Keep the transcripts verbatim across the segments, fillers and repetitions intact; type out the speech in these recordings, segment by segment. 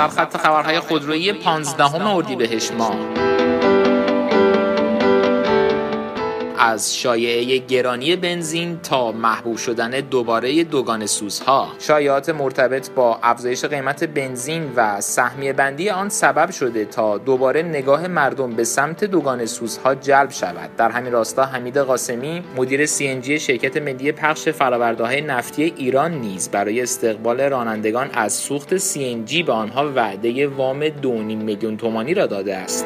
سرخط خبرهای خودرویی پانزدهم اردیبهشت ماه. از شایعه گرانی بنزین تا محبوب شدن دوباره دوگانه سوزها، شایعات مرتبط با افزایش قیمت بنزین و سهمیه بندی آن سبب شده تا دوباره نگاه مردم به سمت دوگانه سوزها جلب شود. در همین راستا حمید قاسمی، مدیر سی ان جی شرکت ملی پخش فرآورده‌های نفتی ایران، نیز برای استقبال رانندگان از سوخت سی ان جی به آنها وعده وام دو و نیم میلیون تومانی را داده است.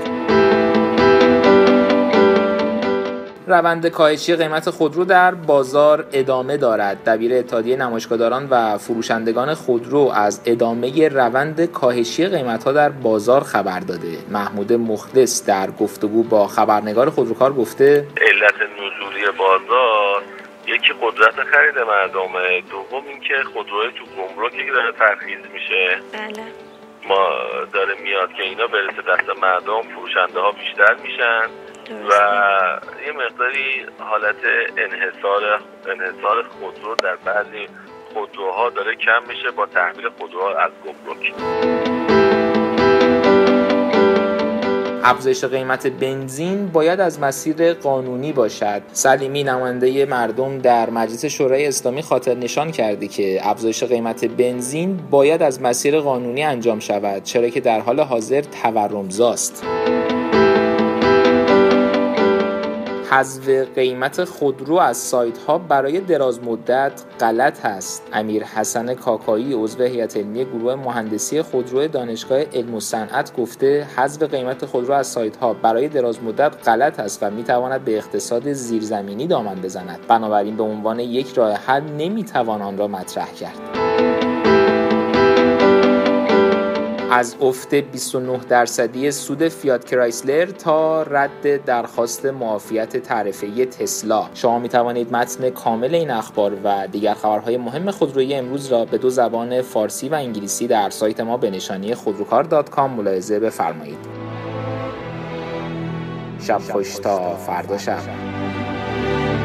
روند کاهشی قیمت خودرو در بازار ادامه دارد. دبیر اتحادیه نمایشگاهداران و فروشندگان خودرو از ادامه روند کاهشی قیمت‌ها در بازار خبر داده. محمود مخلص در گفتگو با خبرنگار خودروکار گفته علت نزولی بازار یکی قدرت خرید مردمه، دوم اینکه خودروی تو گمرکی که داره ترخیص میشه. بله. ما داره میاد که اینا برسه دست مردم، فروشنده ها بیشتر میشن و یه مقداری حالت انحصار انحصار خودرو در بعضی خودروها داره کم میشه با تحویل خودروها از گمرک. افزایش قیمت بنزین باید از مسیر قانونی باشد. سلیمی، نماینده مردم در مجلس شورای اسلامی، خاطر نشان کرده که افزایش قیمت بنزین باید از مسیر قانونی انجام شود، چرا که در حال حاضر تورمزاست. حذف قیمت خودرو از سایت‌ها برای دراز مدت غلط است. امیر حسن کاکایی، عضو هیئت علمی گروه مهندسی خودرو دانشگاه علم و صنعت، گفته حذف قیمت خودرو از سایت‌ها برای دراز مدت غلط است و می‌تواند به اقتصاد زیرزمینی دامن بزند. بنابراین به عنوان یک راه حل نمی‌توان آن را مطرح کرد. از افت بیست و نه درصدی سود فیات کرایسلر تا رد درخواست معافیت تعرفه‌ای تسلا. شما می توانید متن کامل این اخبار و دیگر خبرهای مهم خودرویی امروز را به دو زبان فارسی و انگلیسی در سایت ما به نشانی خودروکار دات کام ملاحظه بفرمایید. شب خوش تا فردا شب.